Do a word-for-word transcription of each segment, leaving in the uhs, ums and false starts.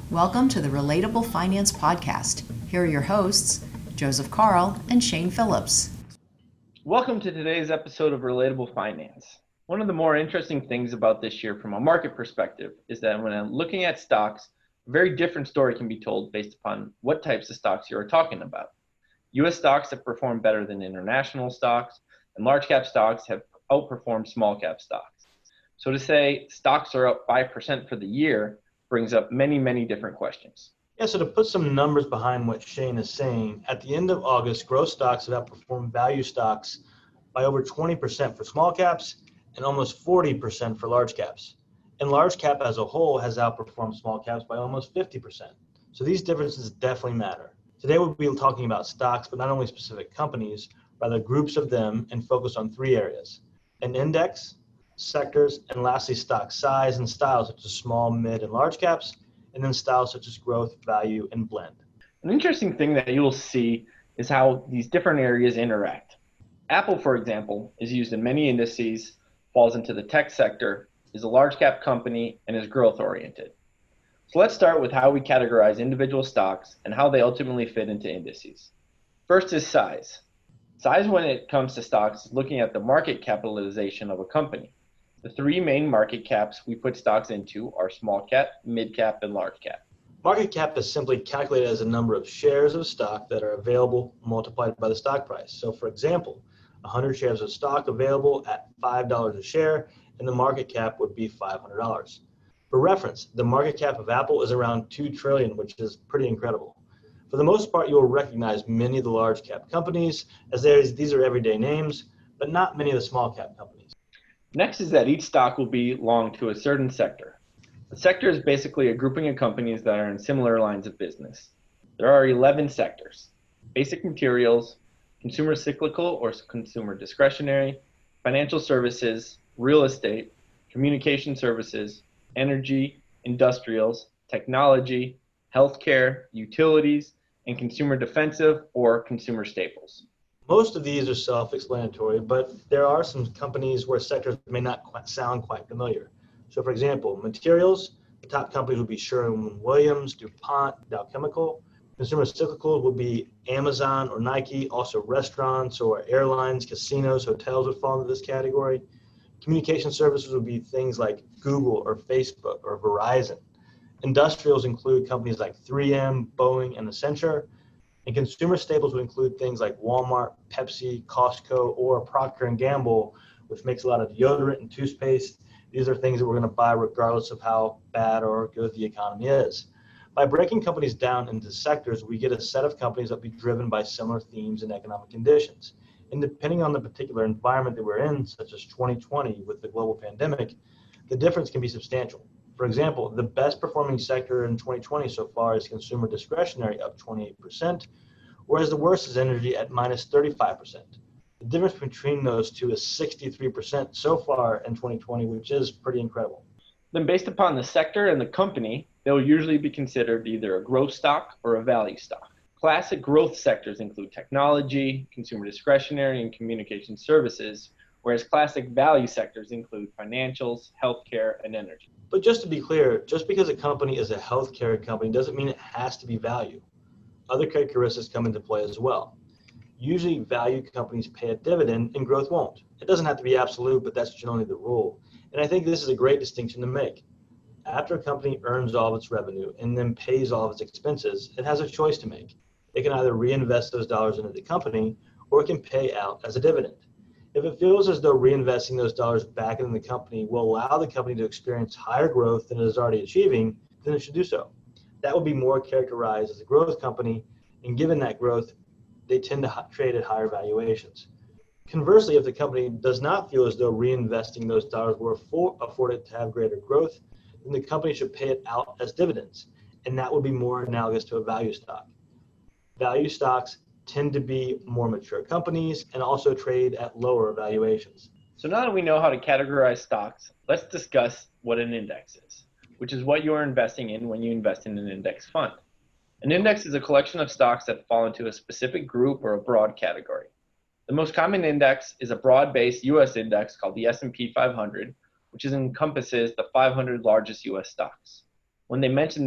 Welcome to the Relatable Finance Podcast. Here are your hosts, Joseph Carl and Shane Phillips. Welcome to today's episode of Relatable Finance. One of the more interesting things about this year from a market perspective is that when I'm looking at stocks, a very different story can be told based upon what types of stocks you are talking about. U S stocks have performed better than international stocks, and large cap stocks have outperformed small cap stocks. So to say stocks are up five percent for the year brings up many, many different questions. Yeah, so to put some numbers behind what Shane is saying, at the end of August, growth stocks have outperformed value stocks by over twenty percent for small caps and almost forty percent for large caps. And large cap as a whole has outperformed small caps by almost fifty percent. So these differences definitely matter. Today we'll be talking about stocks, but not only specific companies, rather groups of them, and focus on three areas: an index, sectors, and lastly stock size and styles such as small, mid, and large caps, and then styles such as growth, value, and blend. An interesting thing that you'll see is how these different areas interact. Apple, for example, is used in many indices, falls into the tech sector, is a large cap company, and is growth oriented. So let's start with how we categorize individual stocks and how they ultimately fit into indices. First is size. Size when it comes to stocks is looking at the market capitalization of a company. The three main market caps we put stocks into are small cap, mid cap, and large cap. Market cap is simply calculated as a number of shares of stock that are available multiplied by the stock price. So for example, one hundred shares of stock available at five dollars a share, and the market cap would be five hundred dollars. For reference, the market cap of Apple is around two trillion dollars, which is pretty incredible. For the most part, you will recognize many of the large cap companies as these are everyday names, but not many of the small cap companies. Next is that each stock will belong to a certain sector. A sector is basically a grouping of companies that are in similar lines of business. There are eleven sectors: basic materials, consumer cyclical or consumer discretionary, financial services, real estate, communication services, energy, industrials, technology, healthcare, utilities, and consumer defensive or consumer staples. Most of these are self-explanatory, but there are some companies where sectors may not quite sound quite familiar. So for example, materials, the top companies would be Sherwin-Williams, DuPont, Dow Chemical. Consumer cyclicals would be Amazon or Nike. Also restaurants or airlines, casinos, hotels would fall into this category. Communication services would be things like Google or Facebook or Verizon. Industrials include companies like three M, Boeing, and Accenture. And consumer staples would include things like Walmart, Pepsi, Costco, or Procter and Gamble, which makes a lot of deodorant and toothpaste. These are things that we're going to buy regardless of how bad or good the economy is. By breaking companies down into sectors, we get a set of companies that will be driven by similar themes and economic conditions. And depending on the particular environment that we're in, such as twenty twenty with the global pandemic, the difference can be substantial. For example, the best performing sector in twenty twenty so far is consumer discretionary, up twenty-eight percent, whereas the worst is energy at minus thirty-five percent. The difference between those two is sixty-three percent so far in twenty twenty, which is pretty incredible. Then based upon the sector and the company, they will usually be considered either a growth stock or a value stock. Classic growth sectors include technology, consumer discretionary, and communication services, whereas classic value sectors include financials, healthcare, and energy. But just to be clear, just because a company is a healthcare company doesn't mean it has to be value. Other characteristics come into play as well. Usually value companies pay a dividend and growth won't. It doesn't have to be absolute, but that's generally the rule. And I think this is a great distinction to make. After a company earns all of its revenue and then pays all of its expenses, it has a choice to make. It can either reinvest those dollars into the company or it can pay out as a dividend. If it feels as though reinvesting those dollars back into the company will allow the company to experience higher growth than it is already achieving, then it should do so. That would be more characterized as a growth company, and given that growth, they tend to trade at higher valuations. Conversely, if the company does not feel as though reinvesting those dollars will afford it to have greater growth, then the company should pay it out as dividends, and that would be more analogous to a value stock. Value stocks tend to be more mature companies and also trade at lower valuations. So now that we know how to categorize stocks, let's discuss what an index is, which is what you are investing in when you invest in an index fund. An index is a collection of stocks that fall into a specific group or a broad category. The most common index is a broad-based U S index called the S and P five hundred, which encompasses the five hundred largest U S stocks. When they mention that,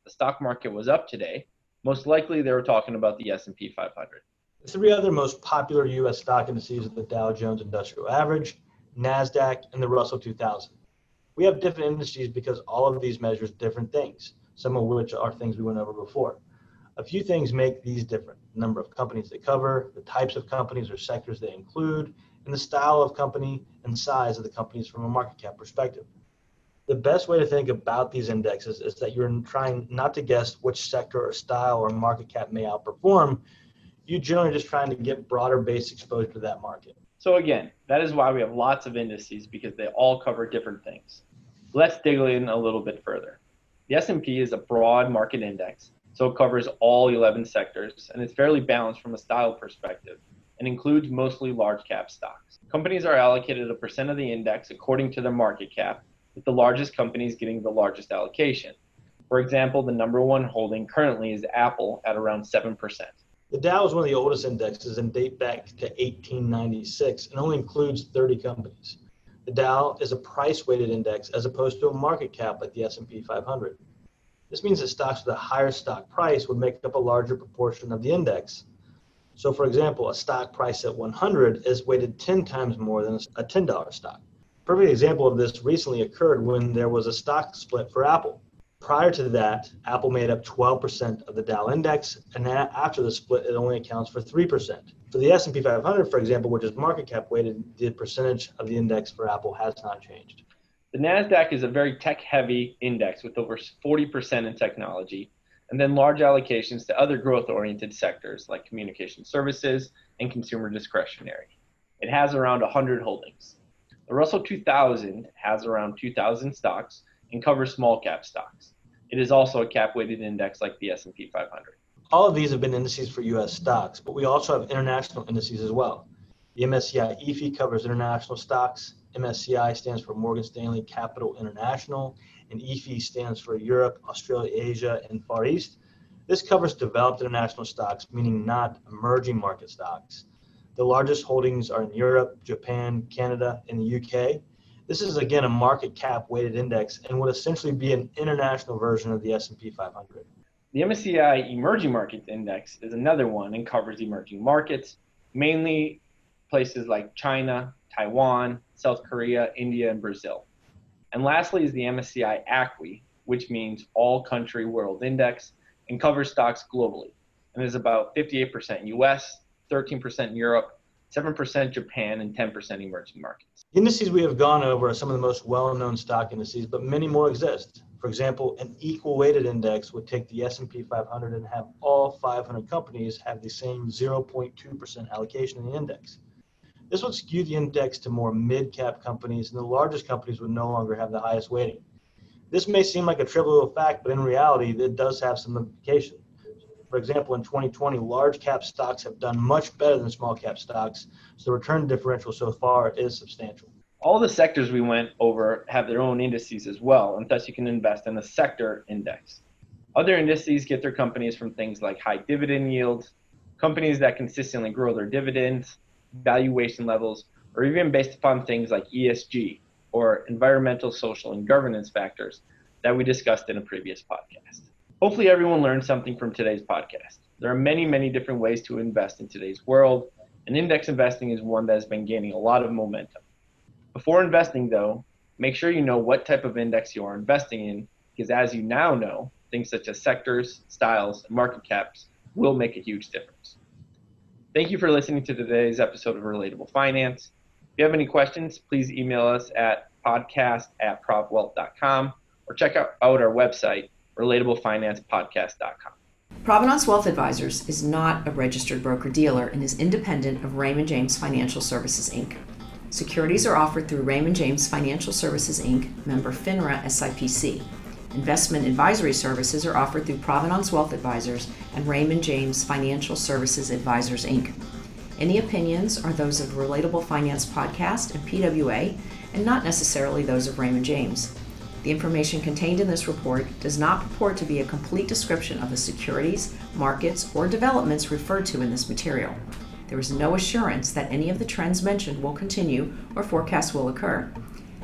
the stock market was up today, most likely they were talking about the S and P five hundred. The three other most popular U S stock indices are the Dow Jones Industrial Average, NASDAQ, and the Russell two thousand. We have different indices because all of these measure different things, some of which are things we went over before. A few things make these different: the number of companies they cover, the types of companies or sectors they include, and the style of company and size of the companies from a market cap perspective. The best way to think about these indexes is that you're trying not to guess which sector or style or market cap may outperform. You're generally just trying to get broader base exposure to that market. So again, that is why we have lots of indices, because they all cover different things. Let's dig in a little bit further. The S and P is a broad market index, so it covers all eleven sectors, and it's fairly balanced from a style perspective and includes mostly large cap stocks. Companies are allocated a percent of the index according to their market cap, with the largest companies getting the largest allocation. For example, the number one holding currently is Apple at around seven percent. The Dow is one of the oldest indexes and date back to eighteen ninety-six and only includes thirty companies. The Dow is a price-weighted index as opposed to a market cap like the S and P five hundred. This means that stocks with a higher stock price would make up a larger proportion of the index. So for example, a stock price at one hundred is weighted ten times more than a ten dollar stock. A perfect example of this recently occurred when there was a stock split for Apple. Prior to that, Apple made up twelve percent of the Dow index, and after the split, it only accounts for three percent. For the S and P five hundred, for example, which is market cap weighted, the percentage of the index for Apple has not changed. The NASDAQ is a very tech-heavy index with over forty percent in technology, and then large allocations to other growth-oriented sectors like communication services and consumer discretionary. It has around one hundred holdings. The Russell two thousand has around two thousand stocks and covers small cap stocks. It is also a cap-weighted index like the S and P five hundred. All of these have been indices for U S stocks, but we also have international indices as well. The M S C I E F I covers international stocks. M S C I stands for Morgan Stanley Capital International, and E F I stands for Europe, Australia, Asia, and Far East. This covers developed international stocks, meaning not emerging market stocks. The largest holdings are in Europe, Japan, Canada, and the U K. This is, again, a market cap weighted index and would essentially be an international version of the S and P five hundred. The M S C I Emerging Markets Index is another one and covers emerging markets, mainly places like China, Taiwan, South Korea, India, and Brazil. And lastly is the M S C I A C W I, which means All Country World Index, and covers stocks globally, and is about fifty-eight percent U S, thirteen percent Europe, seven percent Japan, and ten percent emerging markets. The indices we have gone over are some of the most well-known stock indices, but many more exist. For example, an equal-weighted index would take the S and P five hundred and have all five hundred companies have the same zero point two percent allocation in the index. This would skew the index to more mid-cap companies, and the largest companies would no longer have the highest weighting. This may seem like a trivial fact, but in reality, it does have some implication. For example, in twenty twenty, large cap stocks have done much better than small cap stocks, so the return differential so far is substantial. All the sectors we went over have their own indices as well, and thus you can invest in a sector index. Other indices get their companies from things like high dividend yields, companies that consistently grow their dividends, valuation levels, or even based upon things like E S G, or environmental, social, and governance factors that we discussed in a previous podcast. Hopefully everyone learned something from today's podcast. There are many, many different ways to invest in today's world, and index investing is one that has been gaining a lot of momentum. Before investing, though, make sure you know what type of index you are investing in, because as you now know, things such as sectors, styles, and market caps will make a huge difference. Thank you for listening to today's episode of Relatable Finance. If you have any questions, please email us at podcast at provwealth dot com or check out, out our website, relatable finance podcast dot com. Provenance Wealth Advisors is not a registered broker-dealer and is independent of Raymond James Financial Services, Incorporated. Securities are offered through Raymond James Financial Services, Incorporated, member FINRA S I P C. Investment advisory services are offered through Provenance Wealth Advisors and Raymond James Financial Services Advisors, Incorporated. Any opinions are those of Relatable Finance Podcast and P W A, and not necessarily those of Raymond James. The information contained in this report does not purport to be a complete description of the securities, markets, or developments referred to in this material. There is no assurance that any of the trends mentioned will continue or forecasts will occur.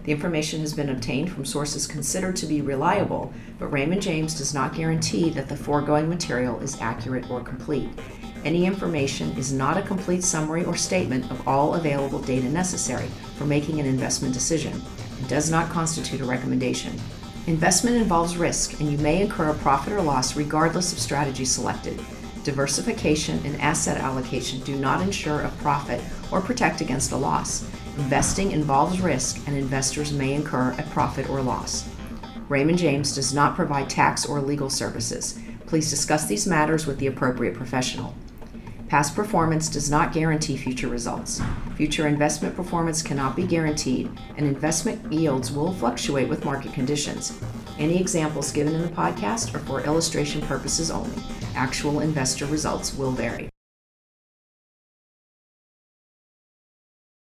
The information has been obtained from sources considered to be reliable, but Raymond James does not guarantee that the foregoing material is accurate or complete. Any information is not a complete summary or statement of all available data necessary for making an investment decision and does not constitute a recommendation. Investment involves risk, and you may incur a profit or loss regardless of strategy selected. Diversification and asset allocation do not ensure a profit or protect against a loss. Investing involves risk, and investors may incur a profit or loss. Raymond James does not provide tax or legal services. Please discuss these matters with the appropriate professional. Past performance does not guarantee future results. Future investment performance cannot be guaranteed, and investment yields will fluctuate with market conditions. Any examples given in the podcast are for illustration purposes only. Actual investor results will vary.